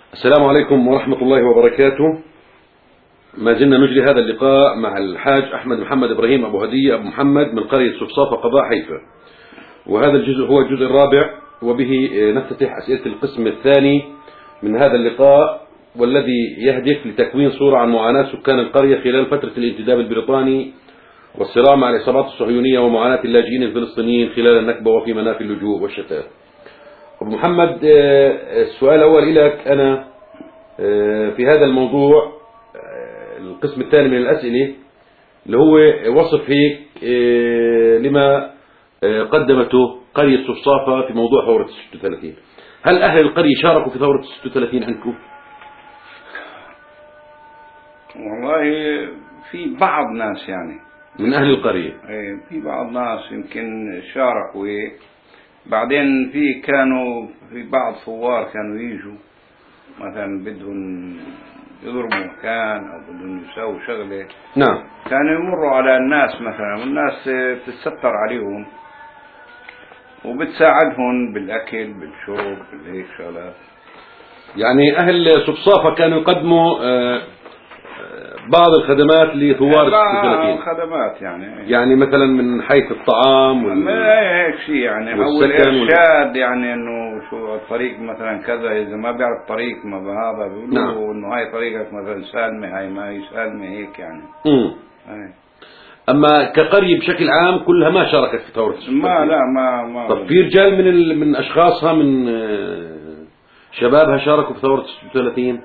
السلام عليكم ورحمة الله وبركاته. ما زلنا نجري هذا اللقاء مع الحاج أحمد محمد إبراهيم أبو هدية أبو محمد من قرية صفصافة قضاء حيفا، وهذا الجزء هو الجزء الرابع، وبه نفتتح أسئلة القسم الثاني من هذا اللقاء، والذي يهدف لتكوين صورة عن معاناة سكان القرية خلال فترة الانتداب البريطاني والصراع مع العصابات الصهيونية ومعاناة اللاجئين الفلسطينيين خلال النكبة وفي مناف اللجوء والشتات. أبو محمد، السؤال الأول لك أنا في هذا الموضوع، القسم الثاني من الأسئلة اللي هو وصف هيك لما قدمته قرية صفصافة في موضوع ثورة 36. هل أهل القرية شاركوا في ثورة 36 عندكم؟ والله في بعض ناس يعني من أهل القرية، في بعض ناس يمكن شاركوا بعدين كانوا في بعض ثوار كانوا يجوا مثلا بدهم يضربوا مكان أو بدهم يساووا شغلة. نعم. كانوا يمروا على الناس مثلا، والناس بتتستر عليهم وبتساعدهم بالأكل بالشرب بالهيك شغلات. يعني أهل صفصافة كانوا يقدموا بعض الخدمات لثوار 36. خدمات يعني مثلا من حيث الطعام هيك شيء يعني، أو الإرشاد يعني إنه شو الطريق مثلا كذا، إذا ما بيعرف طريق ما بهذا بيقولوا نعم. له إنه هاي طريقك مثلا سالمة، هاي ما هي سالمة هيك يعني. أما كقرية بشكل عام كلها ما شاركت في ثورة 36؟ ما طب في رجال من أشخاصها من شبابها شاركوا في ثورة 36؟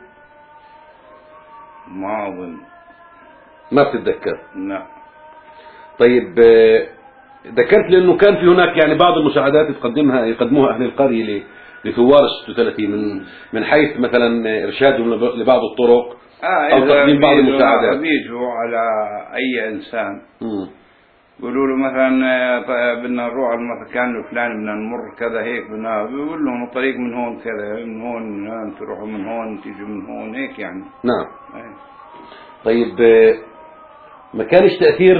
ما أظن. ما بتتذكر؟ لا. طيب، ذكرت لأنه كان في هناك يعني بعض المساعدات يقدموها أهل القرية لثوار 36 من حيث مثلا إرشادهم لبعض الطرق أو تقديم بعض المساعدات. بيجوا على أي إنسان بيقولوا له مثلا بدنا نروح على المكان الفلاني، بدنا نمر كذا هيك، بيقول لهم الطريق من هون كذا، من هون تروحوا من هون تيجوا من هون هيك يعني. نعم. طيب، ما كانش تأثير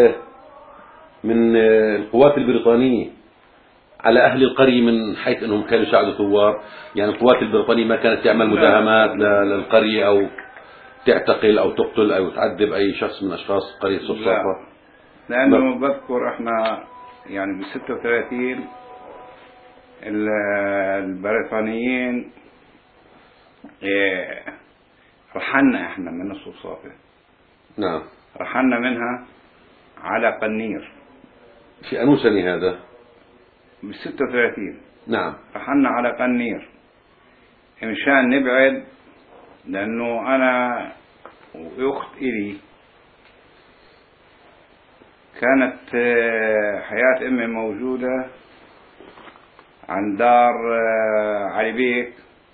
من القوات البريطانية على أهل القرية من حيث أنهم كانوا يساعدوا ثوار؟ يعني القوات البريطانية ما كانت تعمل مداهمات للقرية أو تعتقل أو تقتل أو تعذب أي شخص من أشخاص قرية صفصافة؟ لأنه بذكر إحنا يعني ب 36 البريطانيين رحلنا إحنا من الصفصافة. نعم. رحلنا منها على قنير. في أنو سنة هذا؟ ب 36. نعم. رحلنا على قنير مشان نبعد، لأنه أنا وأخت إلي كانت حياة أمي موجودة عن دار علي بيك،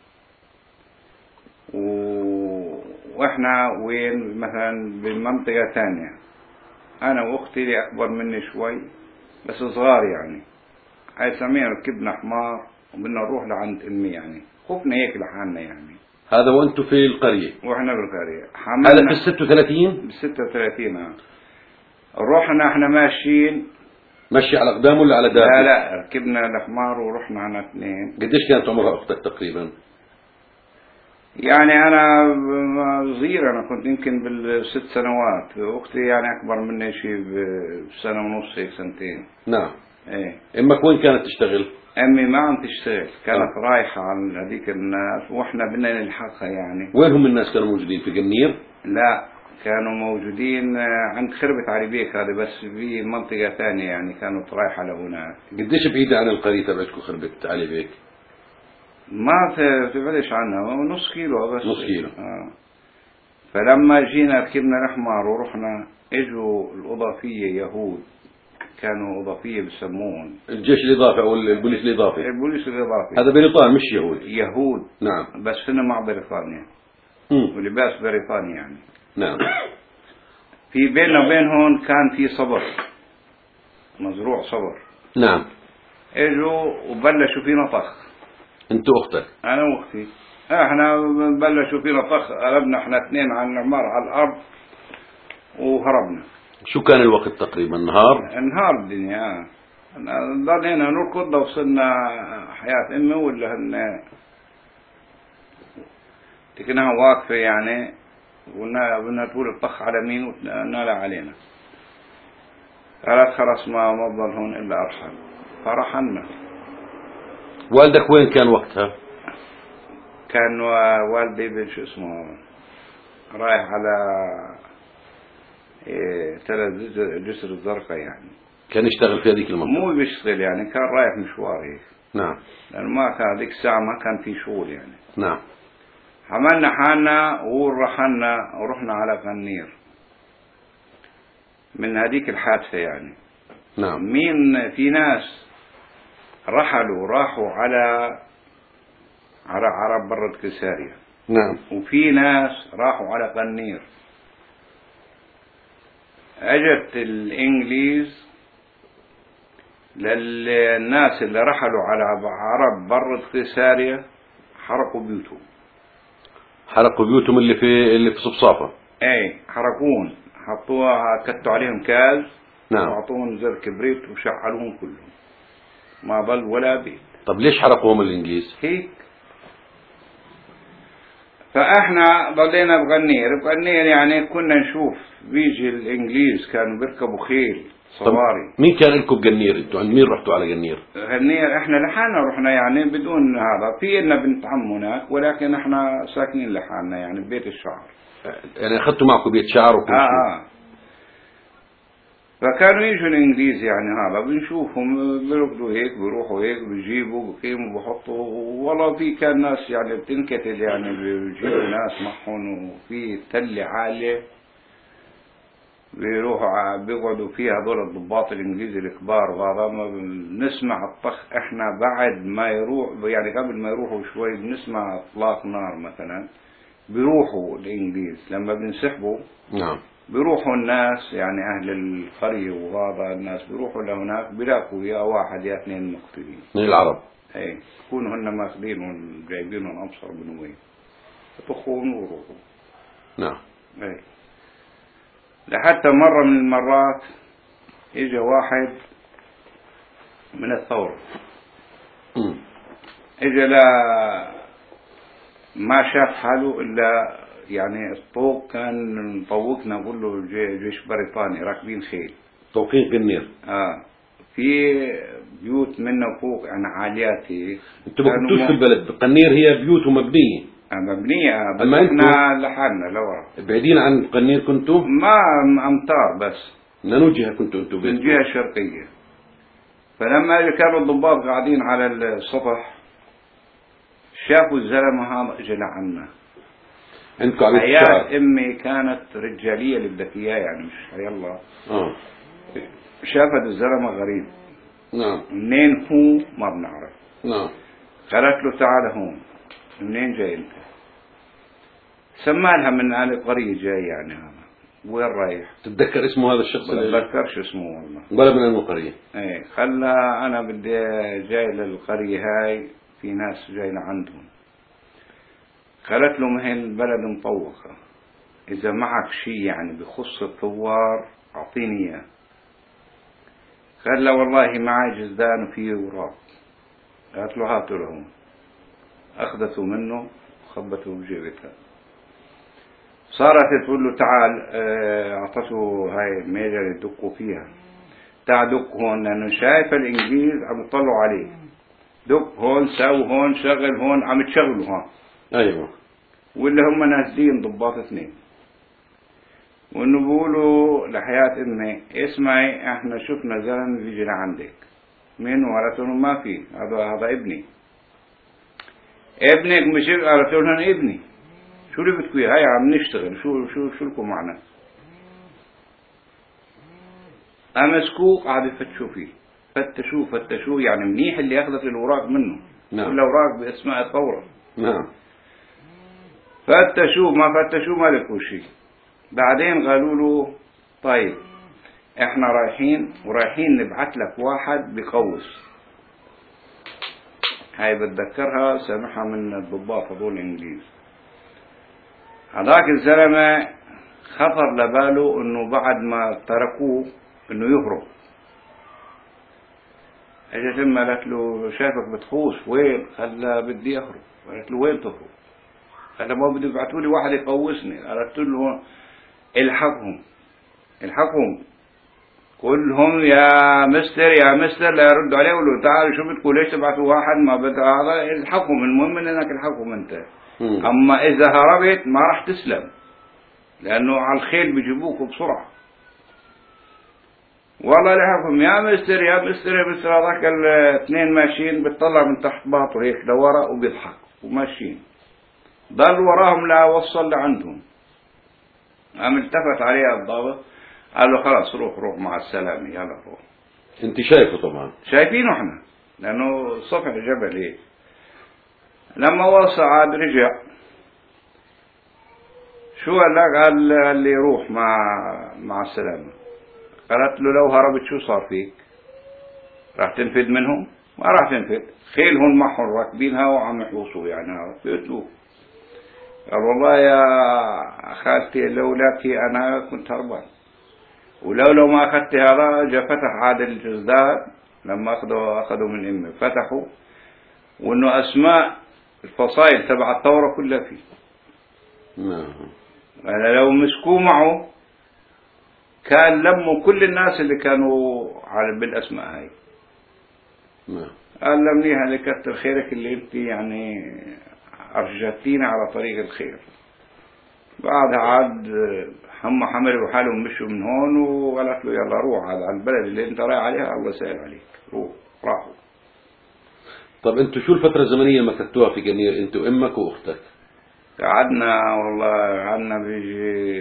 وإحنا وين مثلا بمنطقة ثانية. أنا وأختي اللي أكبر مني شوي بس صغار يعني، هاي سمينا ركبنا حمار وبدنا نروح لعند أمي يعني، خوفنا هيك لحالنا يعني. هذا وأنتم في القرية؟ وإحنا بالقرية. هذا في 36؟ ب 36. رحنا احنا ماشيين. ماشي على أقدام ولا على دابة؟ لا ركبنا الحمار ورحنا على 2. قديش كانت عمرها أختك تقريبا؟ يعني أنا صغير، أنا كنت يمكن بال6 سنوات، أختي يعني أكبر مني شيء بسنة ونص هيك 2 سنين. نعم. إيه. أمك وين كانت تشتغل؟ أمي ما عم تشتغل، كانت رايحة على هذيك الناس وإحنا بدنا نلحقها يعني. وين هم الناس كانوا موجودين في قنير؟ لا، كانوا موجودين عند خربة علي بيك هذا، بس في منطقة ثانية يعني كانت رايحة لهناك. قديش بعيدة عن القرية تبعتكم خربة علي بيك؟ ما تبعدش عنها، نص كيلو بس. نص كيلو. فلما جينا ركبنا الحمار ورحنا، اجوا الإضافية يهود، كانوا إضافية بسموهم الجيش الإضافي أو البوليس الإضافي؟ البوليس الإضافي. هذا بريطاني مش يهود؟ يهود. نعم. بس هنا مع بريطانيا ولباس بريطاني يعني. نعم. في بيننا وبينهم كان في صبر، مزروع صبر. نعم. اجوا وبلشوا فينا طخ. انتوا اختك؟ انا واختي. احنا بلشوا فينا طخ، قلبنا احنا 2 على العمار على الارض وهربنا. شو كان الوقت تقريبا؟ نهار الدنيا. ضلينا نركض لو وصلنا حياة امي، ولا تكناها واقفة يعني، وقلنا تقول الطخ على مين ونال علينا. قالت خلاص ما بضل هون إلا أرحل، فرحلنا. والدك وين كان وقتها؟ كان والدي شو اسمه رايح على ترى جسر الزرقاء يعني. كان يشتغل في هذيك المنطقة؟ مو بيشتغل يعني، كان رايح مشوار هيك. نعم. لأنه ما كان هذيك الساعة ما كان في شغل يعني. نعم. حملنا حالنا ورحلنا ورحنا على غنير من هذيك الحادثة يعني. نعم. مين في ناس راحوا على عرب برد كساريا. نعم. وفي ناس راحوا على غنير. اجت الانجليز للناس اللي رحلوا على عرب برد كساريا، حرقوا بيوتهم. حرقوا بيوتهم اللي في صفصافة؟ اي حرقون، حطوها كتوا عليهم كاز. نعم. وعطوهم زر كبريت وشعلوهم كلهم، ما ضل ولا بيت. طب ليش حرقوهم الانجليز؟ هيك. فاحنا ضلينا بغنير يعني كنا نشوف بيجي الانجليز كانوا بيركبوا خيل صواري. مين كان لكم بقنير؟ انتوا عند مين رحتوا على قنير؟ غنير احنا لحالنا رحنا يعني بدون هذا، في لنا بنت عم هناك ولكن احنا ساكنين لحالنا يعني ببيت الشعر. يعني اخذتوا معكم بيت شعر وكل شيء؟ فكانوا يجوا الانجليز يعني هذا بنشوفهم بيركضوا هيك بيروحوا هيك بيجيبوا بقيموا بحطوا. والله في كان ناس يعني بتنكتل يعني بيجيبوا ناس معهم، وفي تلة عالية بيروحوا بيقعدوا فيها هذول الضباط الانجليزي الكبار. وهذا ما بنسمع الطخ احنا بعد ما يروح يعني قبل ما يروحوا شوي بنسمع اطلاق نار مثلا. بيروحوا الانجليز لما بنسحبوا. نعم. بيروحوا الناس يعني أهل القرية وهذا الناس بيروحوا لهناك بيلاقوا يا واحد يا اثنين مقتولين من العرب. اي يكونوا هن ماخذينهم جايبينهم أبصر من وين، يطخون ويروحوا. نعم. اي لحتى مرة من المرات اجى واحد من الثورة. اجى لا ما شاف حاله إلا يعني الطوق كان مطوقنا نقول له جيش بريطاني راكبين خيل. طوقين قنير. في بيوت منا فوق يعني عاليات هيك. انتوا ما كنتوش في البلد، قنير هي بيوت مبنية. مبنية بس احنا لحالنا لورا. بعيدين عن قنير كنتوا؟ ما أمتار بس. من أي جهة كنتوا انتوا؟ من الجهة الشرقية. فلما كانوا الضباط قاعدين على السطح شافوا الزلمة هذا اجى لعنا. حياة امي كانت رجالية اللي بدك اياه يعني مش يلا. شافت الزلمة غريب. نعم. منين هو ما بنعرف. نعم. قالت له تعال هون. منين جاي انت؟ سمالها من آل القرية جاي يعني هذا. وين رايح؟ تتذكر اسمه هذا الشخص؟ ما بتذكرش اسمه والله. ولا من القرية؟ ايه خلى انا بدي جاي للقرية هاي في ناس جاي لعندهم. قالت له ما هي البلد مطوقة، إذا معك شيء يعني بخص الثوار أعطيني إياه. قال له والله معي جزدان وفيه وراق. قالت له هاتوا لهم. أخذته منه وخبته بجيبتها. صارت تقول له تعال. أعطته هاي ميجر يدقوا فيها. تعال دق هون لأنه شايف الإنجليز عم يطلعوا عليه. دق هون ساو هون شغل هون عم تشغلوا هون. أيوة. واللي هم نازلين ضباط اثنين. وانه بيقولوا لحياة امي اسمعي احنا شفنا زلمه بيجي لعندك. مين؟ قالت له ما في، هذا ابني. ابنك مش؟ قالت له انا ابني. شو اللي بدكوا اياه؟ هاي عم نشتغل، شو لكم معنا؟ امسكوه قاعد يفتشوا فيه. فتشوه يعني منيح اللي اخذت الوراق منه. نعم. والاوراق باسماء الثورة. نعم. فتشوه ما فتشوه ما لقوا شيء. بعدين قالوا له طيب احنا رايحين نبعث لك واحد بقوس. هاي بتذكرها سامحها من الضباط هذول الانجليز. هذاك الزلمة خطر لباله انه بعد ما تركوه انه يهرب. اجت امه قالت له شايفك بتخوص وين؟ قال لا بدي اهرب. قالت له وين تهرب؟ أنا ما بده يبعثوا لي واحد يقوسني. قلت له الحقهم كلهم يا مستر لا يردوا عليه ويقولوا تعالوا شو بتقول ليش تبعثوا واحد ما بده هذا. الحقهم، المهم انك الحقهم انت. اما اذا هربت ما راح تسلم، لانه على الخيل بيجيبوك بسرعه. والله لحقهم يا مستر هذاك الاثنين ماشيين بتطلع من تحت باطه هيك لورا وبيضحك وماشيين. ضل وراهم لا وصل لعندهم. قام التفت عليه الضابط قال له خلاص روح مع السلامة يلا روح. انت شايفه طبعا؟ شايفينه احنا لانه صفع جبل هيك. لما وصل عاد رجع شو قال لي روح مع السلامة. قالت له لو هربت شو صار فيك؟ راح تنفد منهم؟ ما راح تنفد، خيلهم معهم راكبينها وعم يحوصوا يعني بيقتلوه. قال والله يا خالتي لولاك انا كنت هربان، ولو ما اخذت هذا جاء فتح عاد الجزدان لما اخذوا من امي فتحوا، وانه اسماء الفصائل تبع الثوره كلها فيه. انا لو مسكوه معه كان لموا كل الناس اللي كانوا بالاسماء هاي. قال لمنيها لكتر خيرك اللي انت يعني ارشدتينا على طريق الخير. بعدها عاد هم حملوا حالهم مشوا من هون وقالت له يلا روح على البلد اللي انت رايح عليها الله يسهل عليك روح. راحوا. طب انتوا شو الفترة الزمنية اللي مكثتوها في جنير انت وامك واختك؟ قعدنا بيجي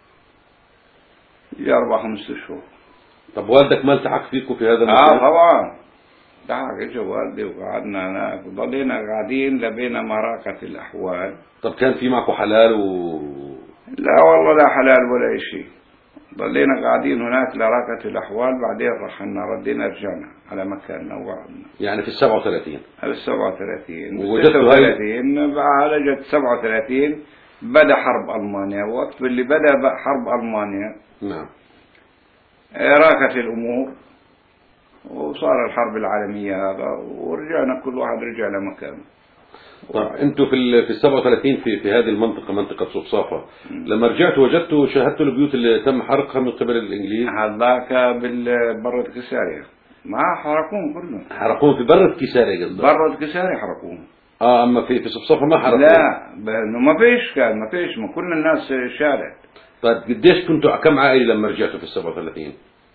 4-5 شهور. طب والدك ما التحق فيكم في هذا المكان؟ طبعا التحق اجى والدي وقعدنا هناك وضلينا قاعدين لبينا مراقة الاحوال. طب كان في معكم حلال لا والله لا حلال ولا شيء. ضلينا قاعدين هناك لراقة الأحوال. بعدين رحلنا ردينا رجعنا على مكاننا وقعدنا. يعني في 37؟ في 37 وجدتوا 36 بعد جت 37 بدأ حرب ألمانيا. وقت اللي بدأ حرب ألمانيا نعم راقت الأمور وصار الحرب العالمية هذا ورجعنا كل واحد رجع لمكانه. طب انتوا في 37 في هذه المنطقة منطقة صفصافة لما رجعتوا وجدتوا شاهدتوا البيوت اللي تم حرقها من قبل الانجليز؟ هذاك بالبرة كسارية ما حرقوهم كلهم. حرقوهم في برة كسارية قصدك؟ برة كسارية حرقوهم. اما في صفصافة ما حرقوهم؟ لا ما فيش ما كل الناس شالت. طيب قديش كنتوا كم عائلة لما رجعتوا في 37؟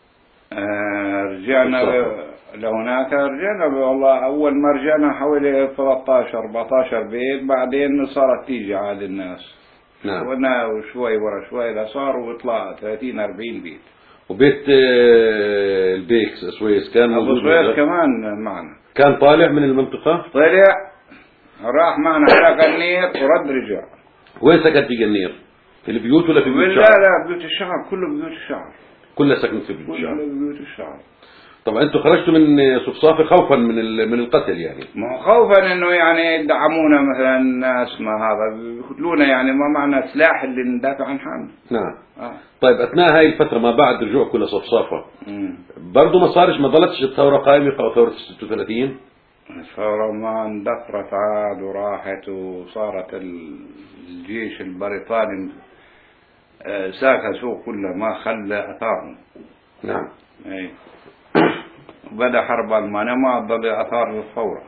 رجعنا لهناك والله أول ما رجعنا حوالي 13-14 بيت. بعدين صارت تيجي عاد الناس. نعم. وشوي ورا شوي صاروا يطلع 30-40 بيت. وبيت البيك سويس كان موجود؟ سويس كمان معنا. كان طالع من المنطقة؟ طلع راح معنا على قنير ورد رجع. وين سكن في قنير؟ في البيوت ولا في بيوت الشعب؟ لا بيوت الشعب كله بيوت الشعب. كلها سكنت في بيوت الشعب؟ كله بيوت الشعب. طبعا انتوا خرجتوا من صفصافة خوفا من القتل يعني؟ ما خوفا انه يعني يدعمونا مثلا ناس ما هذا يقتلونا يعني ما معنى سلاح اللي ندافع عن حالنا. نعم. طيب اثناء هاي الفترة ما بعد رجوعكم لصفصافة برضه ما ضلتش الثورة قائمة أو ثورة 36؟ الثورة ما اندثرت عاد وراحت وصارت الجيش البريطاني ساك سوق كله ما خلى أثارهم. نعم. اي بدأ حرب ألمانيا ما ضل أثار الثورة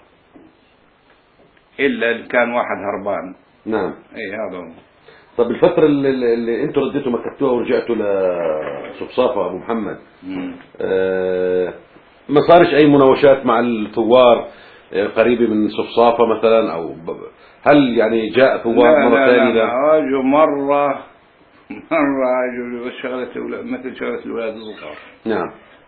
إلا اللي كان واحد هربان. نعم. اي هذا هو. طب الفترة اللي انتوا رديتوا مكتوها ورجعتوا لصفصافة أبو محمد ما صارش أي مناوشات مع الثوار قريبة من صفصافة مثلا أو هل يعني جاء ثوار مرة ثانية؟ لا أجوا مرة أجوا مثل شغلة الأولاد الصغار. نعم.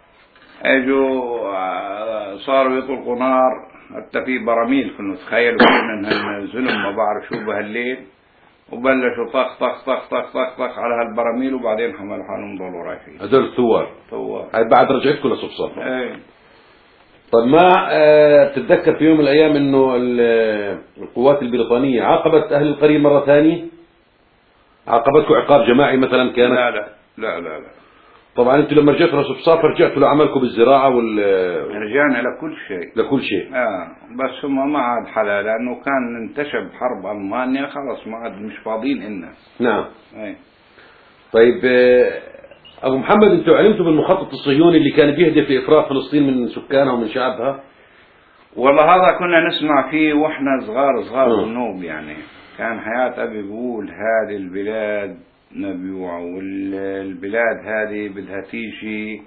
اجوا صاروا يطلقوا نار حتى في براميل كنا تخيلوا كنا الزلم ما بعرف شو بهالليل وبلشوا طخ طخ طخ طخ طخ طخ على هالبراميل وبعدين حملوا حالهم ضلوا رايحين. هذول الثوار هاي بعد رجعتكم لصفصافة؟ ايه. طب ما بتتذكر في يوم من الأيام إنه القوات البريطانية عاقبت أهل القرية مرة ثانية؟ عاقبتكم عقاب جماعي مثلا كانت؟ لا طبعا انتوا لما رجعتوا لصفصاف رجعتوا لعملكم بالزراعة رجعنا لكل شيء. لكل شيء. بس هم ما عاد حلا، لأنه كان انتشب حرب ألمانيا، خلص ما عاد مش فاضيين إلنا. نعم. أي. طيب أبو محمد، أنتوا علمتوا بالمخطط الصهيوني اللي كان بيهدف لإفراغ فلسطين من سكانها ومن شعبها؟ والله هذا كنا نسمع فيه وإحنا صغار النوب يعني. كان حياة أبي بيقول هذه البلاد مبيوعة، والبلاد هذه بدها تيجي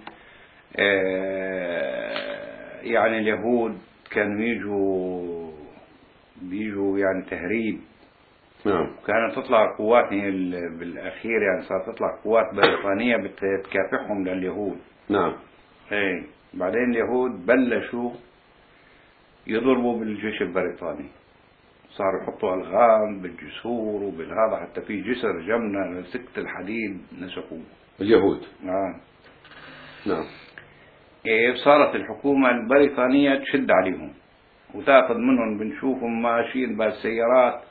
يعني اليهود كانوا بيجوا يعني تهريب. نعم. كانت تطلع قوات بالأخير يعني صارت تطلع قوات بريطانية بتكافحهم لليهود. نعم. ايه بعدين اليهود بلشوا يضربوا بالجيش البريطاني، صاروا يحطوا ألغام بالجسور وبالهذا، حتى في جسر جمنا لسكة الحديد نسقوه اليهود. نعم. إيه صارت الحكومة البريطانية تشد عليهم وتاخذ منهم، بنشوفهم ماشيين بهالسيارات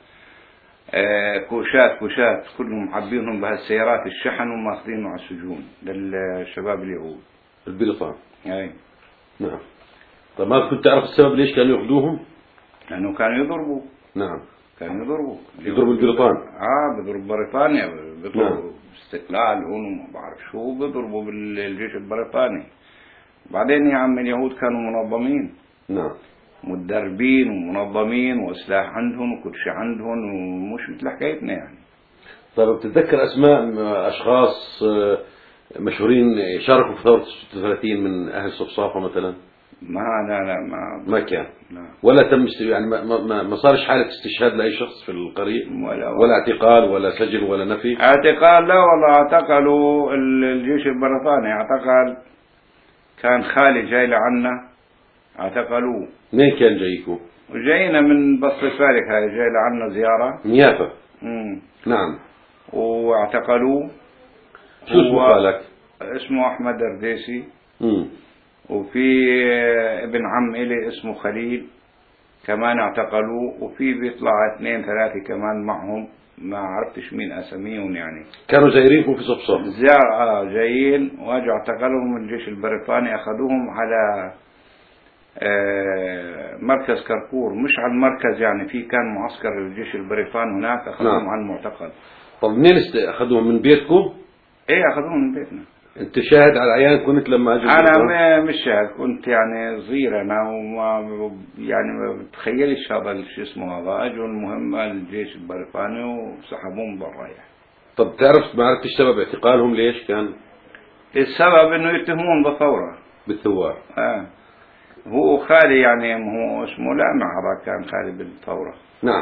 كوشات كلهم حابينهم بهالسيارات الشحن وماخذينه على السجون للشباب اليهود البريطان. اي. نعم. طيب ما كنت تعرف السبب ليش كانوا ياخذوهم؟ لأنه كانوا يضربوا. نعم. كانوا يضربوا البريطان. بيضربوا بريطانيا، بيضربوا نعم. استقلال هون وما بعرف شو، بيضربوا بالجيش البريطاني. بعدين يا عم اليهود كانوا منظمين. نعم. متدربين ومنظمين وسلاح عندهم وكل شيء عندهم، ومش مثل حكايتنا يعني. طيب بتتذكر أسماء أشخاص مشهورين شاركوا في ثورة 36 من أهل صفصافة مثلا؟ لا ما كان. لا. ولا تم يعني ما صارش حالة استشهاد لأي شخص في القرية ولا اعتقال ولا سجن ولا نفي؟ اعتقال لا والله، اعتقلوا الجيش البريطاني، اعتقل كان خالي جاي لعنا اعتقلوه. منين كان جايكم؟ وجاينا من بسط فارك، هاي جاي لعنا زيارة من يافا. نعم. واعتقلوه. شو اسمه خالك؟ اسمه أحمد الرديسي. وفي ابن عم إلي اسمه خليل كمان اعتقلوه، وفي بيطلع 2 3 كمان معهم، ما عرفتش مين أساميهم يعني. كانوا زايرينكم في صفصف؟ جايين واجوا اعتقلهم الجيش البريطاني، أخذوهم على مركز كركور، مش على المركز يعني، في كان معسكر الجيش البريطاني هناك، أخذوهم. نعم. على المعتقل. طب منين أخذوهم؟ من بيتكم؟ ايه أخذوهم من بيتنا. انت شاهد على العيان كنت لما اجوا؟ انا مش شاهد، كنت يعني صغير انا، وما يعني ما بتخيلش هذا شو اسمه هذا. اجوا المهمة الجيش البريطاني وسحبوهم برا يعني. طب تعرف ما عرفتش سبب اعتقالهم ليش كان؟ السبب انه يتهمون بالثورة. بالثوار. هو خالي يعني، هو اسمه لا هذا كان خالي بالثورة. نعم.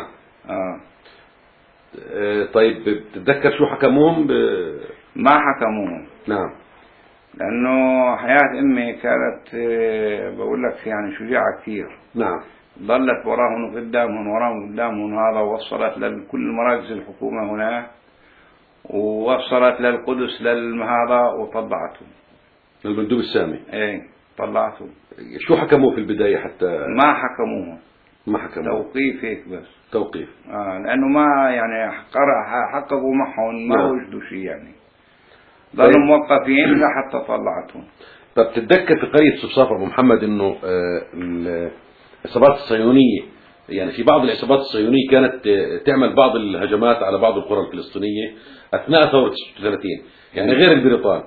طيب بتتذكر شو حكموهم؟ ما حكموهم. نعم. لأنه حياة أمي كانت بقول لك يعني شجاعة كثير. نعم. ظلت وراهم قدامهم هذا، ووصلت لكل مراكز الحكومة هنا، ووصلت للقدس للهذا، وطلعتهم. المندوب السامي. ايه طلعتهم. شو حكموه في البداية حتى؟ ما حكموه. توقيف هيك بس. توقيف. لأنه ما يعني حققوا معهم، ما وجدوا شيء يعني. ظلوا طيب. موقفين لحتى طلعتهم. طب تتذكر في قرية صفصاف أبو محمد إنه العصابات الصهيونية، يعني في بعض العصابات الصهيونية كانت تعمل بعض الهجمات على بعض القرى الفلسطينية أثناء ثورة 36، يعني غير البريطان؟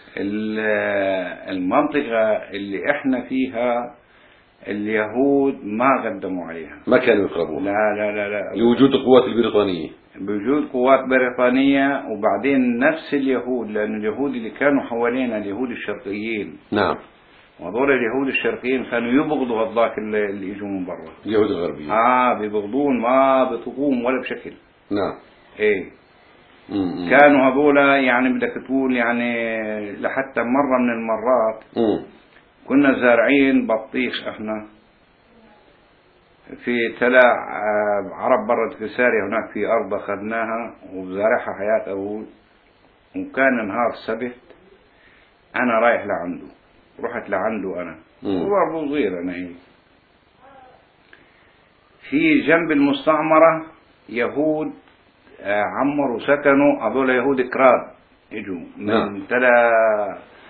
المنطقة اللي احنا فيها اليهود ما قدموا عليها، ما كانوا يقربوها. لا لوجود القوات البريطانية. بوجود قوات بريطانية. وبعدين نفس اليهود، لأن اليهود اللي كانوا حوالينا اليهود الشرقيين. نعم. وهذول اليهود الشرقيين كانوا يبغضوا هذاك اللي يجوا من برا، اليهود الغربيين. بيبغضون، ما بيطقوهم ولا بشكل. نعم. ايه. كانوا هذول يعني بدك تقول يعني، لحتى مرة من المرات كنا زارعين بطيخ احنا في تلا عرب برد كساري، هناك في أرض أخذناها وزارعها حياة أبوي. وكان نهار السبت أنا رايح لعنده، رحت لعنده أنا وبرضه صغير أنا هيك. في جنب المستعمرة يهود عمروا سكنوا، هذول يهود كراد اجوا من تلا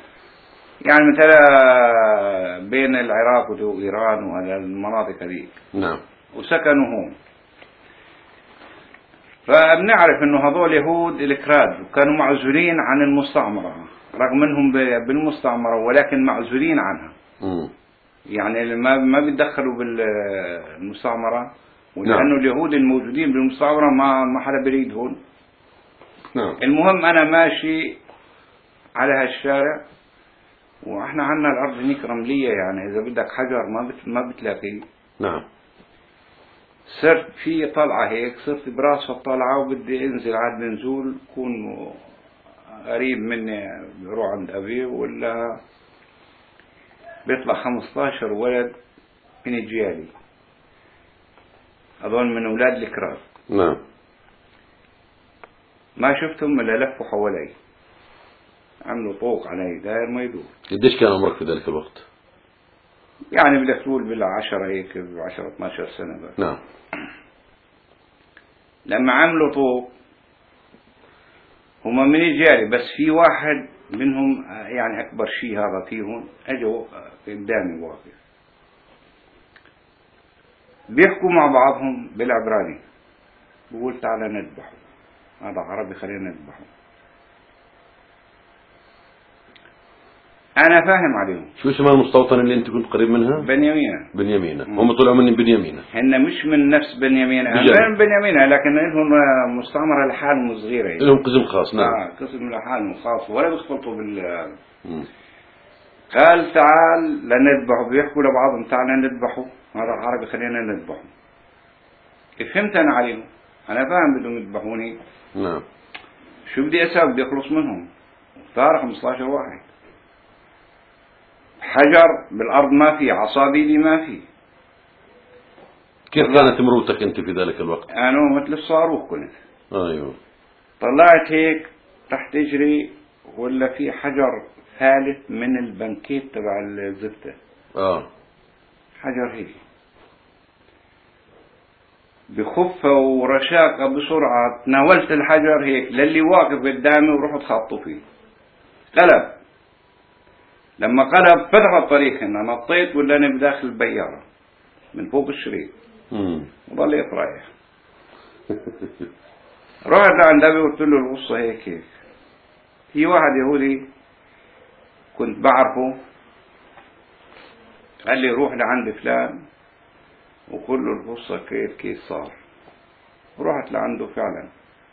يعني مثلا بين العراق وإيران والمناطق هذه. نعم. وسكنوا هون. فبنعرف انه هذول يهود الكراد وكانوا معزولين عن المستعمرة، رغم انهم بالمستعمرة ولكن معزولين عنها. يعني ما بيتدخلوا بالمستعمرة، ولأنه اليهود الموجودين بالمستعمرة ما حدا بريد هون. نعم. المهم أنا ماشي على هالشارع، وإحنا عنا الأرض هنيك رملية، يعني إذا بدك حجر ما بتلاقيه. نعم. صرت في طلعة هيك، صرت براس الطلعة وبدي انزل على النزول، يكون قريب مني بروح عند أبي، ولا بيطلع 15 ولد من الجيالي، هذول من أولاد الكراد. نعم. ما شفتهم إلا لفوا حوالي، عملوا طوق علي داير ما يدور. قديش كان عمرك في ذلك الوقت؟ يعني بدك تقول بال10 هيك، 10 12 سنة بس. نعم. لما عملوا طوق هم من الجاري، بس في واحد منهم يعني أكبر شيء هذا فيهم أجوا قدامي واقف، بيحكوا مع بعضهم بالعبراني، بقول تعالى نذبحه، هذا عربي خلينا نذبحه. أنا فاهم عليهم. شو اسمها المستوطنة اللي أنت كنت قريب منها؟ بنيامين. بنيامين. هم طلعوا من بنيامين. هن مش من نفس بنيامين، من بنيامين، لكن لهم مستعمرة لحالهم صغيرة. لهم قسم خاص. نعم. قسم لحالهم خاص، ولا بيختلطوا بال. قال تعال لنذبحه، بيحكوا لبعضهم تعال نذبحه، هذا عربي خلينا نذبحه. فهمت أنا عليهم، أنا فاهم بدهم يذبحوني. نعم. شو بدي أسوي؟ بدي أخلص منهم. اختار 15 واحد، حجر بالأرض ما في، عصابيلي ما في. كيف كانت مروتك أنت في ذلك الوقت؟ أنا مثل الصاروخ كنت. أيوه. طلعت هيك تحت اجري، ولا في حجر ثالث من البنكيت تبع الزفتة. حجر هيك بخفة ورشاقة بسرعة، تناولت الحجر هيك للي واقف قدامي ورحت خاطه فيه. قلب. لما قلب فتح الطريق، هنا نطيت ولا أنا بداخل البيارة من فوق الشريط، وضليت رايح. رحت عند أبي وقلت له القصة هيك. في واحد يهودي كنت بعرفه قال لي روح لعند فلان وقول له القصة كيف صار. رحت لعنده فعلا،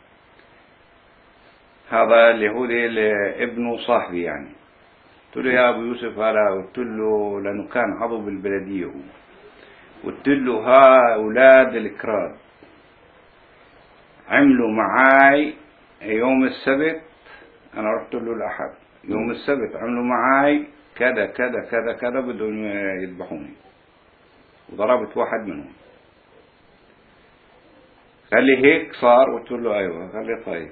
هذا اليهودي ابنه صاحبي يعني. قلت له يا أبو يوسف هذا، قلت له لأنه كان عضو بالبلدية هو، قلت له ها أولاد الكراد عملوا معاي يوم السبت، أنا رحت له الأحد، يوم السبت عملوا معاي كذا كذا كذا كذا، بدهم يذبحوني، وضربت واحد منهم. قال لي هيك صار؟ قلت له أيوة. قال لي طيب.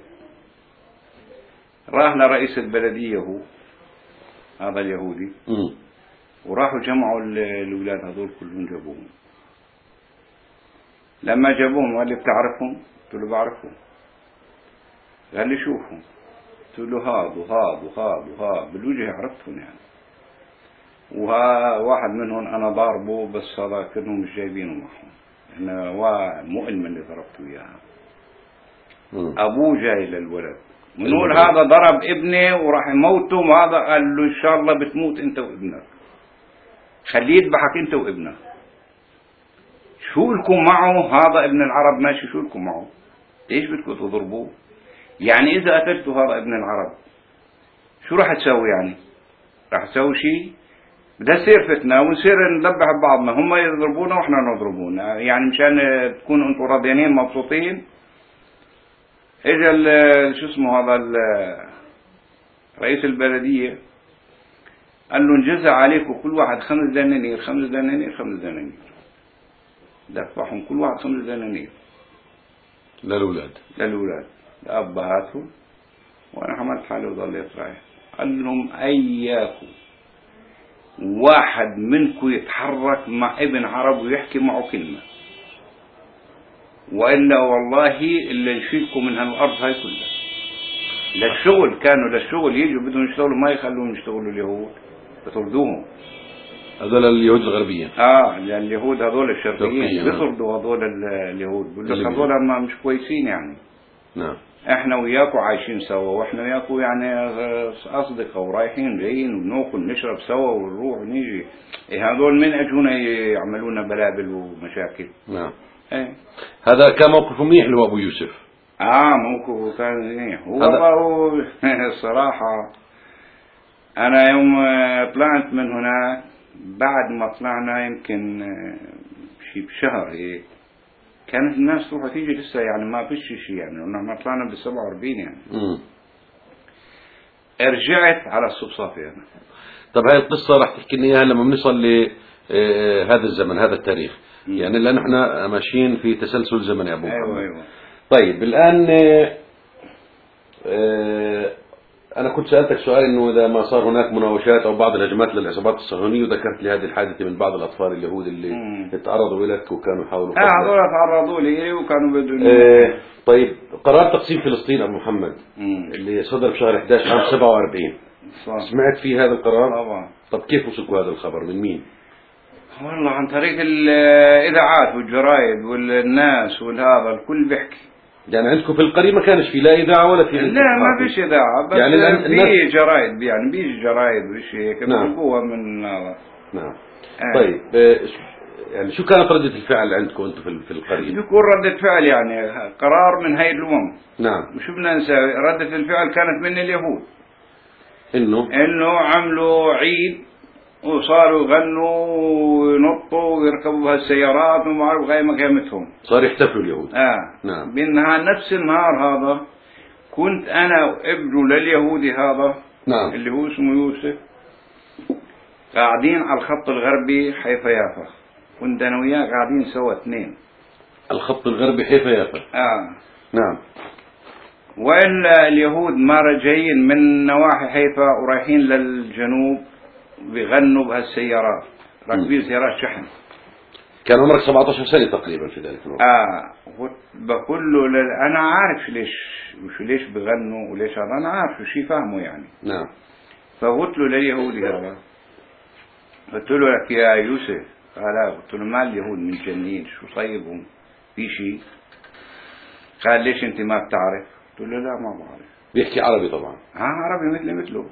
راح لرئيس البلدية هو هذا اليهودي، وراحوا جمعوا الأولاد هذول كلهم جابوهم. لما جابوهم قال لي بتعرفهم؟ قلت له بعرفهم. قال لي شوفهم. قلت له هاد وهاد وهاد وهاد، بالوجه عرفتهم يعني. واحد منهم أنا ضاربه، بس هذا كانوا مش جايبينه معهم، إنه مؤلم اللي ضربته إياها. أبوه جاي للولد، منقول هذا ضرب ابني وراح يموته، وهذا قال له إن شاء الله بتموت أنت وابنك، خليه يذبحك أنت وابنك. شو لكم معه؟ هذا ابن العرب ماشي، شو لكم معه؟ ليش بدكم تضربوه؟ يعني إذا قتلتوا هذا ابن العرب شو راح تسوي يعني؟ راح تسوي شيء؟ بدها تصير فتنة ونصير نذبح بعضنا، هم يضربونا وإحنا نضربونا، يعني مشان تكونوا أنتم راضيين مبسوطين. اجا شو اسمه هذا رئيس البلدية قال له انجزع عليكم كل واحد 5 دنانير 5 دنانير 5 دنانير، دفعهم كل واحد 5 دنانير للأولاد لأبهاتهم. وأنا حملت حالي وضليت رايح. قال لهم أياكم واحد منكم يتحرك مع ابن عرب ويحكي معه كلمة، وإلا والله اللي يشيلكم من هالأرض هاي كلها. للشغل كانوا للشغل يجوا بدهم يشتغلوا، ما يخلوهم يشتغلوا اليهود، بيطردوهم. هذول اليهود الغربيين. اليهود هذول الشرقيين بيطردوا هذول اليهود، بقول لك هذول ما مش كويسين يعني. نعم. احنا وياكم عايشين سوا، واحنا وياكم يعني اصدقاء ورايحين جايين وبناكل نشرب سوا ونروح ونيجي. هذول من اجونا يعملونا بلابل ومشاكل. نعم. ايه هذا كان موقف منيح له ابو يوسف. موقفه كان منيح. هو الصراحة انا يوم طلعت من هناك، بعد ما طلعنا يمكن بشهر هيك، كانت الناس تروح تيجي لسه يعني ما فيش شيء يعني، لأنه طلعنا ب47 يعني. رجعت على الصفصافي أنا. طب هاي القصة راح تحكي لنا إياها لما بنصل لهذا الزمن، هذا التاريخ. يعني لأن احنا ماشيين في تسلسل زمني أبو محمد. أيوة. طيب الآن أنا كنت سألتك سؤال إنه إذا ما صار هناك مناوشات أو بعض الهجمات للعصابات الصهيونية، وذكرت لي هذه الحادثة من بعض الأطفال اليهود اللي تعرضوا لك وكانوا يحاولوا هذول تعرضوا لي وكانوا بدون طيب قرار تقسيم فلسطين أبو محمد اللي صدر بشهر 11 عام 47 سمعت فيه هذا القرار؟ طبعا. طب كيف وصلكوا هذا الخبر؟ من مين؟ والله عن طريق الإذاعات والجرايد والناس والهذا الكل بيحكي. يعني عندكم في القرية ما كانش في لا إذاعة ولا في لا ما فيش إذاعة، بس يعني في جرايد، يعني بيجي جرايد وشيء هيك بيجيبوها من هذا. نعم. طيب يعني شو كانت ردة الفعل عندكم أنتم في القرية؟ يكون ردة فعل يعني قرار من هيئة الأمم. نعم. وشو بدنا نسوي؟ ردة الفعل كانت من اليهود. إنه عملوا عيد وصاروا يغنوا وينطوا ويركبوا بهالسيارات وما أعرف غير مقامتهم. صار يحتفلوا اليهود. نعم. بالنهار نفس النهار هذا كنت أنا وابنه لليهودي هذا. نعم. اللي هو اسمه يوسف، قاعدين على الخط الغربي حيفا يافا. كنت أنا وياه قاعدين سوا اثنين. الخط الغربي حيفا يافا. نعم. وإلا اليهود ما جايين من نواحي حيفا ورايحين للجنوب بيغنوا بهالسيارات، راكبين سيارات شحن. كان عمرك 17 سنة تقريبا في ذلك الوقت. بقول له أنا عارف ليش بيغنوا وليش هذا، أنا عارف شيء فاهمه يعني. نعم. فقلت له لليهودي هذا، قلت له لك يا يوسف، قلت له ما اليهود من جنين شو صيبهم في شيء؟ قال ليش أنت ما بتعرف؟ قلت له لا ما بعرف. بيحكي عربي طبعا. عربي مثله.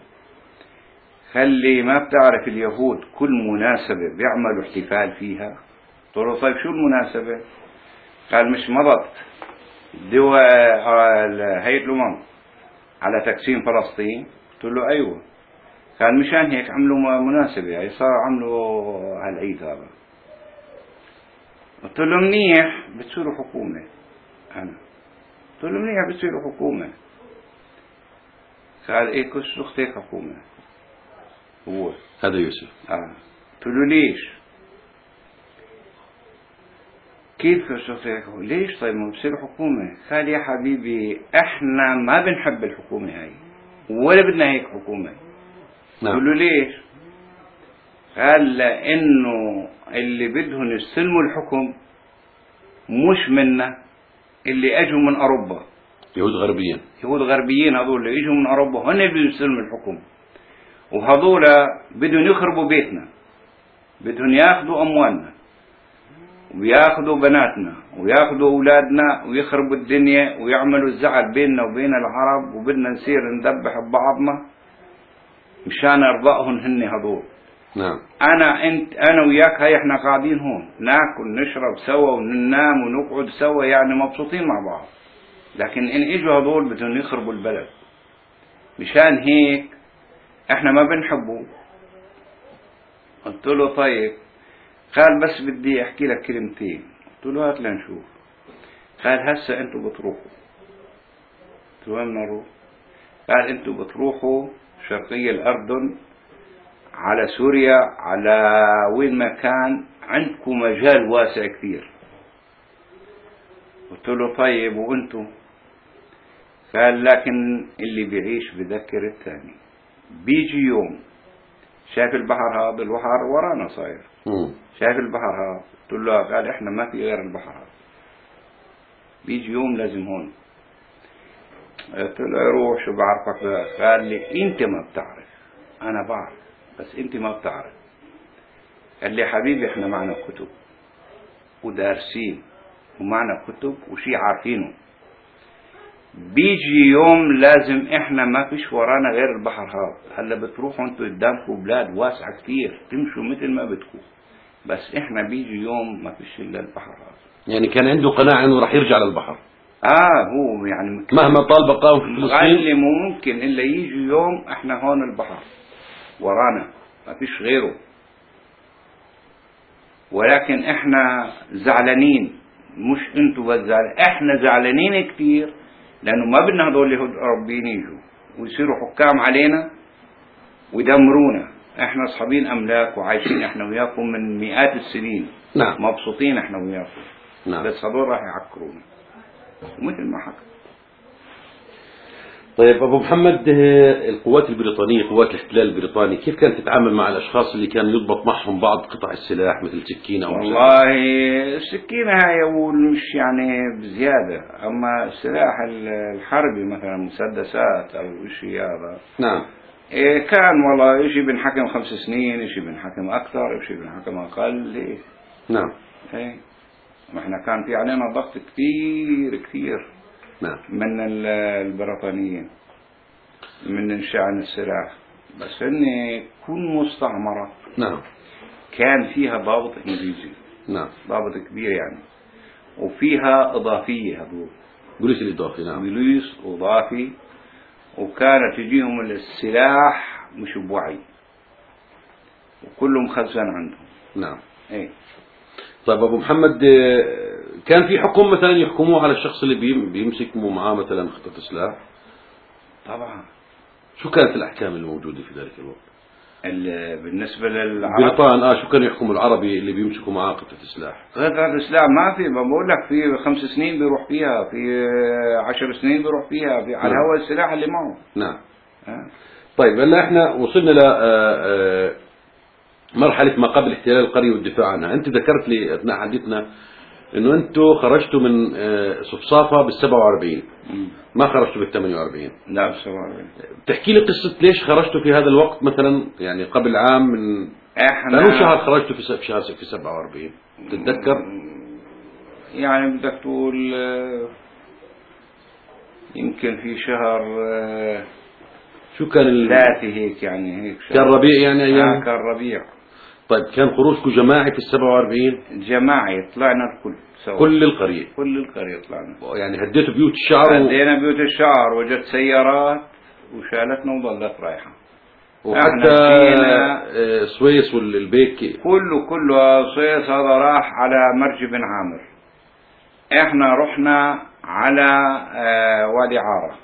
خلي ما بتعرف اليهود كل مناسبة بيعملوا احتفال فيها. قلت له طيب شو المناسبة؟ قال مش مضت دول هيئة الأمم على تقسيم فلسطين؟ قلت له أيوة. قال مشان هيك عملوا مناسبة، يعني صار عملوا هالعيد هذا. قلت له منيح بتصيروا حكومة. أنا قلت له منيح بتصيروا حكومة. قال إيه كنت أختك حكومة. هو هذا يوسف. قلت له ليش؟ كيف أختك؟ ليش طيب ما بصير حكومة؟ قال يا حبيبي احنا ما بنحب الحكومة هاي ولا بدنا هيك حكومة. نعم. قلت له ليش؟ قال لأنه اللي بدهم يستلموا الحكم مش منا، اللي اجوا من أوروبا. يهود غربيين هذول اللي اجوا من أوروبا هن اللي بدهم يستلموا الحكم، وهذول بدهم يخربوا بيتنا، بدهم ياخذوا أموالنا وياخذوا بناتنا وياخذوا أولادنا ويخربوا الدنيا ويعملوا الزعل بيننا وبين العرب، وبدنا نصير ندبح ببعضنا مشان أرضائهم هن هذول. نعم. أنا وياك هاي احنا قاعدين هون ناكل نشرب سوا وننام ونقعد سوا يعني مبسوطين مع بعض، لكن إن إجوا هذول بدهم يخربوا البلد، مشان هيك احنا ما بنحبه. قلت له طيب. قال بس بدي احكي لك كلمتين. قلت له هات لنشوف. قال هسه انتوا بتروحوا. قلت له وين نروح؟ قال انتوا بتروحوا شرقية الأردن على سوريا على وين ما كان، عندكم مجال واسع كثير. قلت له طيب وانتوا؟ قال لكن اللي بيعيش بذكر الثاني. بيجي يوم شايف البحر هذا، البحر ورانا صاير، شايف البحر هذا؟ قلت له قال احنا ما في غير البحر هذا، بيجي يوم لازم هون. قلت له روح شو بعرفك؟ قال لي انت ما بتعرف، انا بعرف. بس انت ما بتعرف. قال لي حبيبي احنا معنا كتب ودارسين ومعنا كتب وشي عارفينه، بيجي يوم لازم احنا ما فيش ورانا غير البحر هذا. هلا بتروحوا انتوا قدامكم بلاد واسعة كتير تمشوا مثل ما بدكم، بس احنا بيجي يوم ما فيش الا البحر هذا. يعني كان عنده قناعة انه راح يرجع للبحر هو يعني مهما طال بقاه في قال لي فلسطين. مو ممكن الا يجي يوم احنا هون البحر ورانا ما فيش غيره، ولكن احنا زعلانين، مش انتوا بس زعلانين، احنا زعلانين كتير لانه ما بدنا هذول اليهود الأوروبيين يجوا ويصيروا حكام علينا ويدمرونا. احنا اصحابين املاك وعايشين احنا وياكم من مئات السنين. نعم. مبسوطين احنا وياكم. نعم. بس هذول راح يعكرونا مثل ما حكى. طيب أبو محمد، القوات البريطانية، قوات الاحتلال البريطاني، كيف كانت تتعامل مع الأشخاص اللي كان يضبط معهم بعض قطع السلاح مثل سكينة أو والله السكينة هاي مش يعني بزيادة، أما السلاح الحربي مثلا مسدسات أو إشي هذا. نعم. كان والله إشي بنحكم 5 سنين، إشي بنحكم أكثر، إشي بنحكم أقل. نعم. ما إحنا كان في علينا ضغط كثير كثير. نعم. من البريطانيين من شأن السلاح، بس إن كل مستعمرة نعم. كان فيها ضابط إنجليزي. نعم. ضابط كبير يعني، وفيها إضافية هذول بوليس الإضافي. نعم. بوليس إضافي، وكانت تجيهم السلاح مش بوعي وكله مخزن عندهم. نعم. ايه. طيب أبو محمد، كان في حكم مثلا يحكموه على الشخص اللي بيمسكوا معاه مثلا خطة سلاح؟ طبعا. شو كانت الأحكام الموجودة في ذلك الوقت؟ بالنسبة للعرب بريطان شو كانوا يحكموا العربي اللي بيمسكوا معاه قطة سلاح؟ قطعة السلاح ما في، بقول لك في 5 سنين بيروح فيها، في 10 سنين بيروح فيها، على هو السلاح اللي معه. نعم. طيب هلا احنا وصلنا ل مرحلة ما قبل احتلال القرية والدفاع عنها. انت ذكرت لي اثناء حديثنا انه انتم خرجتوا من صفصافة بال47، ما خرجتوا بال48. لا بال47. تحكي لي قصة ليش خرجتوا في هذا الوقت مثلا، يعني قبل عام من كانوا شهر خرجتوا في شهر في 47 تتذكر؟ يعني بدك تقول يمكن في شهر شو كان 3 هيك، يعني هيك كان ربيع يعني ايام. كان ربيع. طيب كان خروجكم جماعي في 47؟ جماعي، طلعنا الكل سوا. كل القرية؟ كل القرية طلعنا. يعني هديتوا بيوت الشعر؟ هدينا بيوت الشعر، وجت سيارات وشالتنا وظلت رايحة. وحتى سويس والبيك كله سويس هذا راح على مرج بن عامر. احنا رحنا على وادي عارة،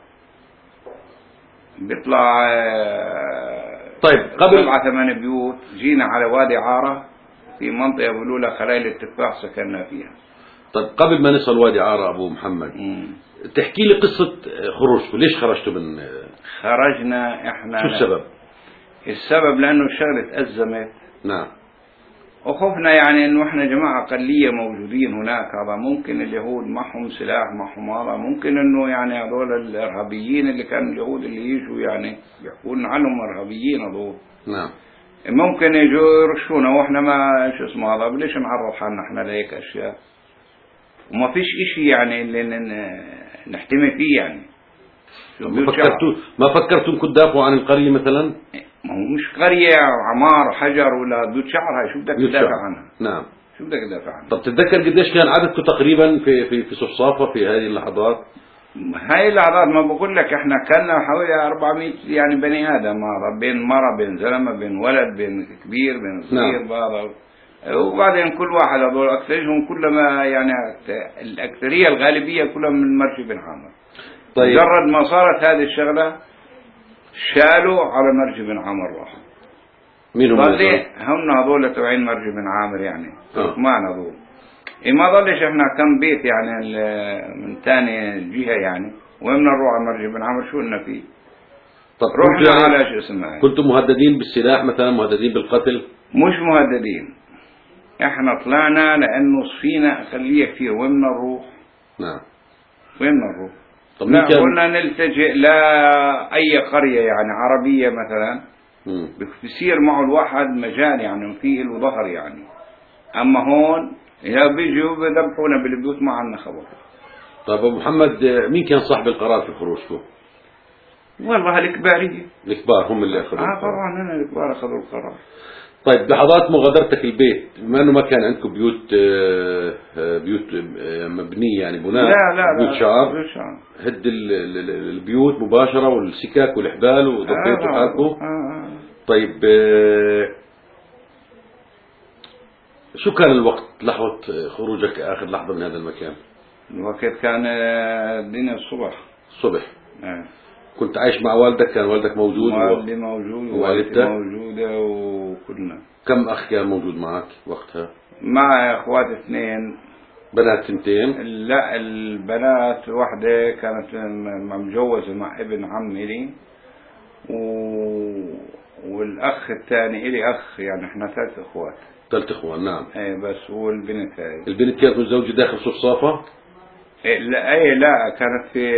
بيطلع طيب قبل 7-8 بيوت. جينا على وادي عارة في منطقة بيقولوا لها خلايل التفاح، سكننا فيها. طيب قبل ما نصل وادي عارة أبو محمد، تحكي لي قصة خروجكم، ليش خرجتوا من خرجنا احنا؟ شو السبب؟ السبب لأنه الشغلة تأزمت. نعم. وخفنا يعني انه احنا جماعة اقلية موجودين هناك، هذا ممكن اليهود معهم سلاح معهم، هذا ممكن انه يعني هذول الارهابيين اللي كانوا اليهود اللي يجوا يعني بيحكون عنهم ارهابيين هذول. نعم. ممكن يجوا يرشونا واحنا ما شو اسمه هذا، ليش نعرض حالنا احنا لهيك اشياء؟ وما فيش اشي يعني اللي نحتمي فيه يعني. ما فكرتوا انكم تدافعوا عن القرية مثلا؟ ما هو مش قرية عمار حجر ولا بيوت شعر، هاي شو بدك تدافع عنها؟ نعم. شو بدك تدافع عنها؟ طب تتذكر قديش كان عددكم تقريبا في صفصافة في هذه اللحظات؟ هاي اللحظات ما بقول لك احنا كنا حوالي 400 يعني بني ادم، هذا بين مرة بين زلمة بين ولد بين كبير بين صغير. نعم. وبعدين كل واحد هذول اكثرهم كلما يعني الاكثرية الغالبية كلهم من مرج بن عامر. طيب. مجرد ما صارت هذه الشغلة شالوا على مرج بن عامر راحوا. مين هم هذول تبعين مرج بن عامر يعني تركمان هذول. ما ضلش احنا كم بيت يعني من ثاني جهة يعني، وين نروح على مرج بن عامر شو لنا فيه؟ طب رحنا على شو اسمه، كنتم مهددين بالسلاح مثلا، مهددين بالقتل؟ مش مهددين، احنا طلعنا لانه فينا اقلية كثير، وين نروح؟ نعم. وين نروح؟ طب لا قلنا نلتجئ لأي قرية يعني عربية مثلا بيصير معه الواحد مجال يعني في له ظهر يعني. أما هون إذا بيجوا بذبحونا بالبيوت ما عندنا خبر. طيب أبو محمد، مين كان صاحب القرار في خروجكم؟ والله الكبارية. الكبار هم اللي أخذوا القرار. طبعا هنا الكبار أخذوا القرار. طيب لحظات مغادرتك البيت، بما انه ما كان عندكم بيوت مبنيه يعني بناء، لا بيوت شعر، هد البيوت مباشره والسكك والحبال وضبيتوا حالكم. طيب شو كان الوقت لحظه خروجك اخر لحظه من هذا المكان؟ الوقت كان الدنيا الصبح. كنت عايش مع والدك؟ كان والدك موجود؟ والدي موجود ووالدتي موجودة وكلنا. كم أخ كان موجود معك وقتها؟ معي أخوات 2. بنات 2؟ لا، البنات واحدة كانت متجوزة مع ابن عمي لي، والأخ الثاني إلي أخ، يعني إحنا 3 أخوات. 3 إخوان، نعم. إيه بس. والبنت هاي، البنت كانت متزوجة داخل صفصافة؟ لا كانت في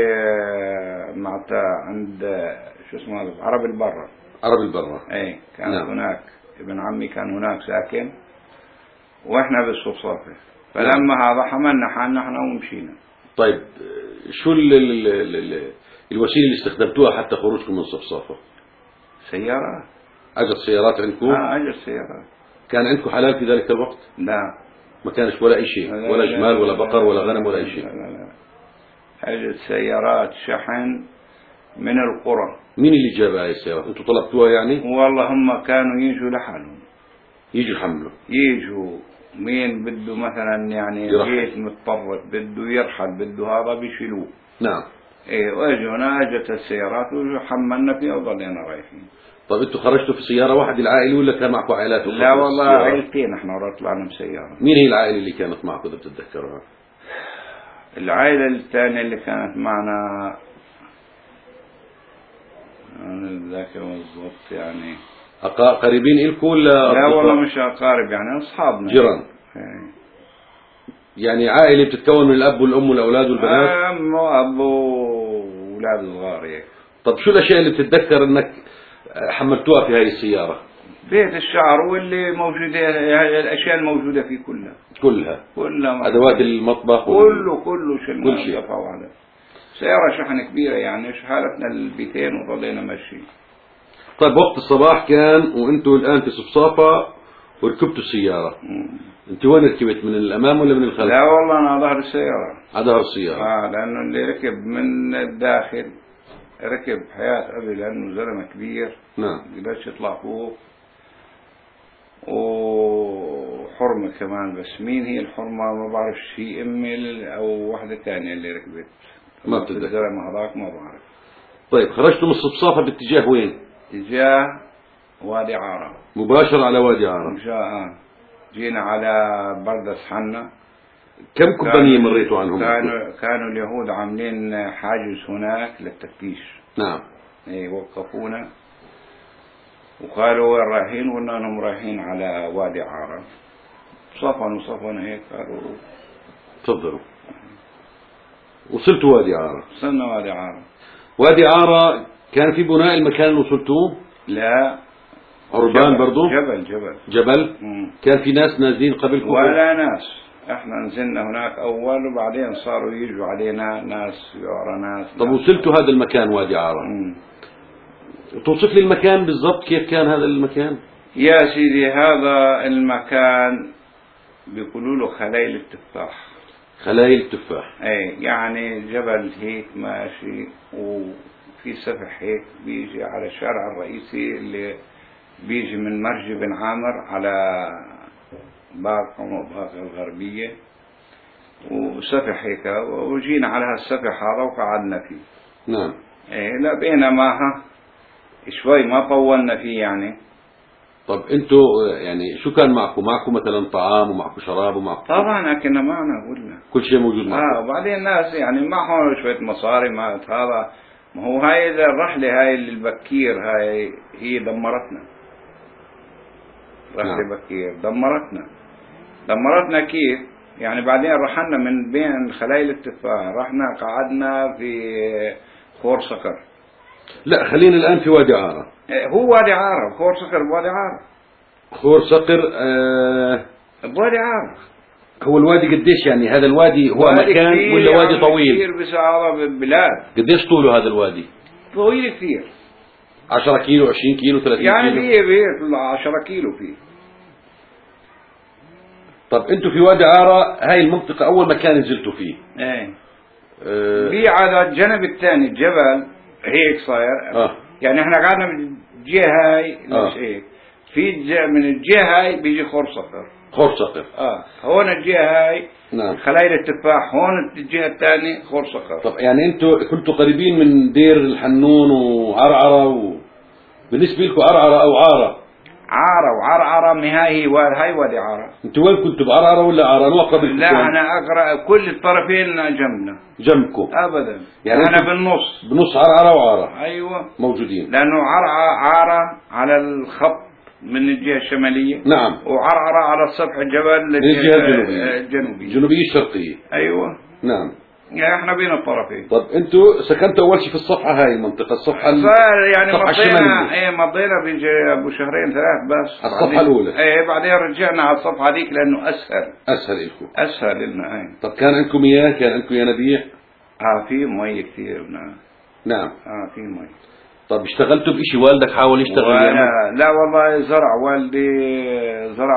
عند شو اسمه هذا، عرب البرة. ايه كانت نعم. هناك ابن عمي كان هناك ساكن، واحنا بالصفصافة. فلما هذا حملنا حالنا احنا ومشينا. طيب شو الوسيلة اللي استخدمتوها حتى خروجكم من صفصافة؟ سيارات. أجر سيارات عندكم؟ أجر سيارات. كان عندكم حلال في ذلك الوقت؟ لا، ما كانش ولا أي شيء، ولا جمال ولا بقر ولا غنم ولا أي شيء. لا. أجر سيارات شحن من القرى. مين اللي جاب هاي السيارات؟ انتوا طلبتوها يعني؟ والله هم كانوا يجوا لحالهم، يجوا يحملوا. يجوا مين بده مثلا يعني بيت متطرف بده يرحل بده هذا بيشيلوه. نعم. ايه، واجونا اجت السيارات وحملنا فيها وضلينا رايحين. طيب انتوا خرجتوا في سيارة واحدة العائلة ولا كان معكم عائلات؟ لا والله عائلتين احنا طلعنا بسيارة. مين هي العائلة اللي كانت معكم اذا بتتذكروها؟ العائلة الثانية اللي كانت معنا أنا ذاك بالضبط يعني. قريبين إلكم ولا؟ لا والله مش أقارب، يعني أصحابنا، جيران. يعني عائلة بتتكون من الأب والأم والأولاد والبنات؟ أم وأب وأولاد صغار هيك. طب شو الأشياء اللي بتتذكر إنك حملتوها في هاي السيارة؟ بيت الشعر واللي موجودة، الأشياء الموجودة فيه كلها أدوات المطبخ كله كل شيء. سيارة شحن كبيرة يعني، شحالتنا البيتين وظلينا ماشيين. طيب وقت الصباح كان وانتوا الآن في صفصافة وركبتوا السيارة. انت وين ركبت، من الأمام ولا من الخلف؟ لا والله أنا على ظهر السيارة. على ظهر السيارة. لأنه اللي ركب من الداخل ركب حياة أبي، لأنه زلمة كبير. نعم. قدرش يطلع فوق، وحرمة كمان، بس مين هي الحرمة ما بعرف شيء، أمي أو واحدة تانية اللي ركبت ما بتتذكر. الزلمة هذاك ما بعرف. طيب خرجتوا من الصفصافة باتجاه وين؟ اتجاه وادي عارة. مباشرة على وادي عارة. جينا على بردس حنا. كم كومبانية مريتوا عنهم؟ كانوا اليهود عاملين حاجز هناك للتفتيش. نعم. وقفونا وقالوا وين رايحين، قلنا انهم رايحين على وادي عارة. صفنا هيك، قالوا تفضلوا. وصلتوا وادي عارة؟ وصلنا وادي عارة. وادي عارة كان في بناء المكان اللي وصلتوه؟ لا، عربان برضو؟ جبل. كان في ناس نازلين قبلكم؟ ولا ناس، احنا نزلنا هناك اول، وبعدين صاروا يجوا علينا ناس ورا ناس. طب وصلتوا هذا المكان وادي عارة؟ توصف لي المكان بالضبط، كيف كان هذا المكان؟ يا سيدي هذا المكان بيقولوا له خلايل التفاح. خلايل التفاح. يعني جبل هيك ماشي، وفي سفح هيك بيجي على الشارع الرئيسي اللي بيجي من مرج بن عامر على باقة الغربية، وسفح هيك، وجينا على هالسفح هذا وقعدنا فيه. نعم. لا بينما شوي ما طولنا فيه يعني. طب انتوا يعني شو كان معكم؟ معكم مثلا طعام ومعكم شراب ومعكم؟ طبعا كنا معنا كل شيء موجود معكم. وبعدين الناس يعني معهم شوية مصاري، ما هذا، ما هو هاي الرحلة هاي البكير هاي هي دمرتنا. رحلة بكير دمرتنا كيف؟ يعني بعدين رحلنا من بين خلايل التفاح، رحنا قعدنا في خور صقر. لا خلينا الآن في وادي عارة. هو وادي عارة، خور صقر بوادي عارة. خور صقر بوادي عارة. هو الوادي قديش يعني؟ هذا الوادي هو مكان ولا وادي طويل؟ كثير بسعارة بالبلاد. قديش طوله هذا الوادي؟ طويل كثير. 10 كيلو 20 كيلو 30 يعني كيلو؟ فيه 10 كيلو فيه. طب انتم في وادي عارة هاي المنطقة أول مكان نزلتوا فيه. ايه. في على الجنب الثاني الجبل هيك صاير. يعني احنا قعدنا بالجهة هاي مش هيك. من الجهة هاي بيجي خور صقر. خور صقر. هون الجهة هاي نعم. خلايل التفاح، هون الجهة الثانية خور صقر. طب يعني انتم كنتوا قريبين من دير الحنون وعرعرة بالنسبة لكم عرعرة أو عارة؟ عارة وعرعرة نهاية هاي وادي عارة. انتوا وين كنتوا، بعرعرة ولا عارة؟ أنا أقرب لكم. لا أنا أقرأ كل الطرفين جنبنا. جنبكم؟ أبدا. يعني أنا بالنص. بنص عرعرة وعارة. أيوة. موجودين. لأنه عارة على الخط من الجهة الشمالية. نعم. وعرعرة على سطح الجبل من الجهة الجنوبية. الجنوبية الشرقية. أيوة. نعم. يعني احنا بين الطرفين. طب انتوا سكنتوا اول شيء في الصفحة هاي المنطقة، الصفحة يعني الشمالية. مضينا بيجي ابو شهرين ثلاث بس. الصفحة الأولى. بعدين رجعنا على الصفحة هذيك لأنه أسهل لكم. أسهل لنا. طب كان عندكم مياه؟ كان عندكم ينابيع؟ في مي كثير. نعم. في مي. طب اشتغلتوا بإشي؟ والدك حاول يشتغل؟ لا والله زرع والدي، زرع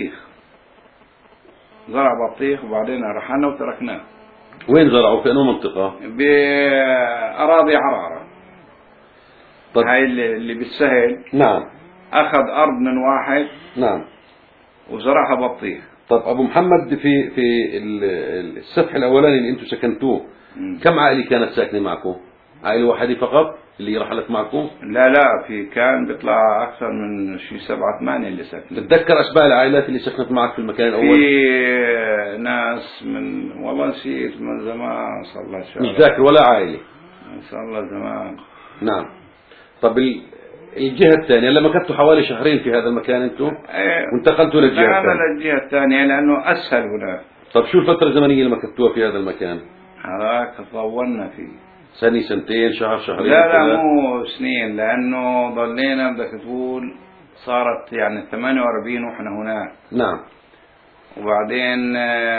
بطيخ وبعدين رحلنا وتركناه. وين زرعوا؟ في أنه منطقة؟ بأراضي عرعرة. طب هاي اللي بالسهل. نعم. أخذ أرض من واحد. نعم. وزرعها بطيخ. طب أبو محمد في السفح الأولاني اللي أنتم سكنتوه كم عائلة كانت ساكنة معكم؟ عائلة واحدة فقط اللي رحلت معكم؟ لا كان بيطلع أكثر من شيء 7 8 اللي ساكنين. تتذكر أشباه العائلات اللي سكنت معك في المكان الأول؟ في ناس من والله نسيت من زمان، صار الله شهر. مش ذاكر ولا عائلة؟ صار الله زمان. نعم. طب الجهة الثانية لما كنتوا حوالي شهرين في هذا المكان انتم وانتقلتوا للجهة الثانية؟ للجهة الثانية لأنه أسهل هناك. طب شو الفترة الزمنية اللي مكثتوها في هذا المكان؟ هذاك طولنا فيه. سنة سنتين شهرين؟ لا مو سنين، لأنه ضلينا بدك تقول صارت يعني 48 وإحنا هناك. نعم. وبعدين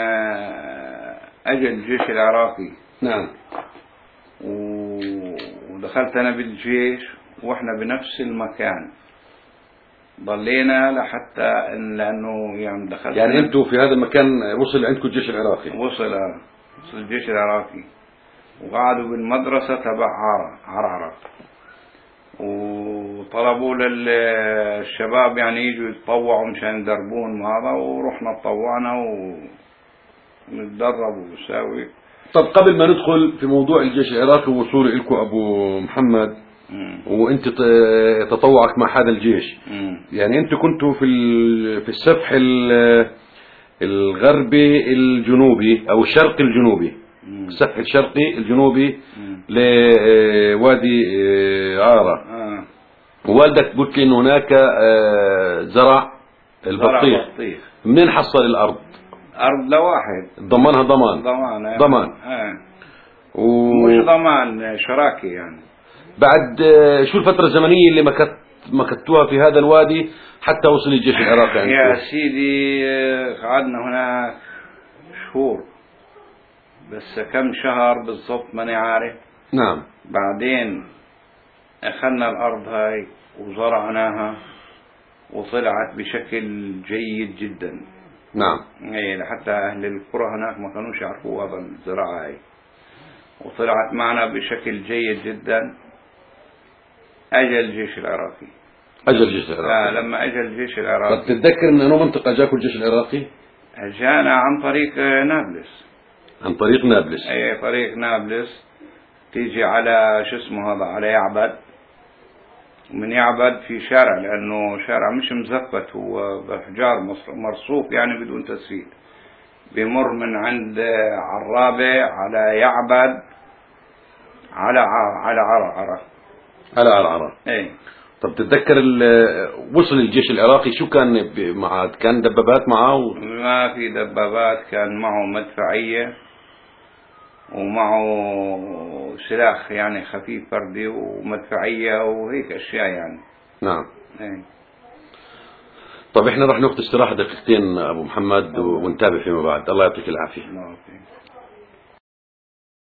أجى الجيش العراقي. نعم. ودخلت أنا بالجيش وإحنا بنفس المكان ضلينا لحتى لأنه يعني دخلت. يعني أنتوا في هذا المكان وصل عندكم الجيش العراقي؟ وصل الجيش العراقي وقعدوا بالمدرسة تبع عرعرة، وطلبوا للشباب يعني يجوا يتطوعوا مشان يدربون هذا، ورحنا تطوعنا ونتدرب ونساوي. طب قبل ما ندخل في موضوع الجيش العراقي ووصول لكم أبو محمد وانت تطوعك مع هذا الجيش، يعني انتوا كنتوا في السفح الغربي الجنوبي او الشرقي الجنوبي، السفح الشرقي الجنوبي لوادي عارة. ووالدك قلت لي انه هناك زرع البطيخ. منين حصل الارض؟ ارض لواحد ضمنها ضمان. مش ضمان، شراكة يعني. بعد شو الفترة الزمنية اللي مكثتوها في هذا الوادي حتى وصل الجيش العراقي عندكم؟ يا سيدي قعدنا هناك شهور، بس كم شهر بالضبط ماني عارف. نعم. بعدين أخذنا الأرض هاي وزرعناها وطلعت بشكل جيد جدا. نعم. حتى أهل القرى هناك ما كانوش يعرفوا هذا الزراعة هاي، وطلعت معنا بشكل جيد جدا. أجى الجيش العراقي. لما أجى الجيش العراقي. طب تتذكر من أنه منطقة جاكوا الجيش العراقي؟ جانا عن طريق نابلس. عن طريق نابلس؟ أي طريق نابلس، تيجي على شو اسمه هذا، على يعبد. ومن يعبد في شارع، لأنه شارع مش مزفت، هو بحجار مرصوف يعني بدون تسفيل، بمر من عند عرابة على يعبد على عرعرة. على عرعرة. اي. طب تتذكر وصل الجيش العراقي شو كان معه؟ كان دبابات معه؟ ما في دبابات، كان معه مدفعية ومعه وسلاح يعني خفيف فردي ومدفعية وهيك أشياء يعني. نعم. ايه. طب احنا راح ناخذ استراحة دقيقتين أبو محمد ونتابع فيما بعد. الله يعطيك العافية. الله يعافيك.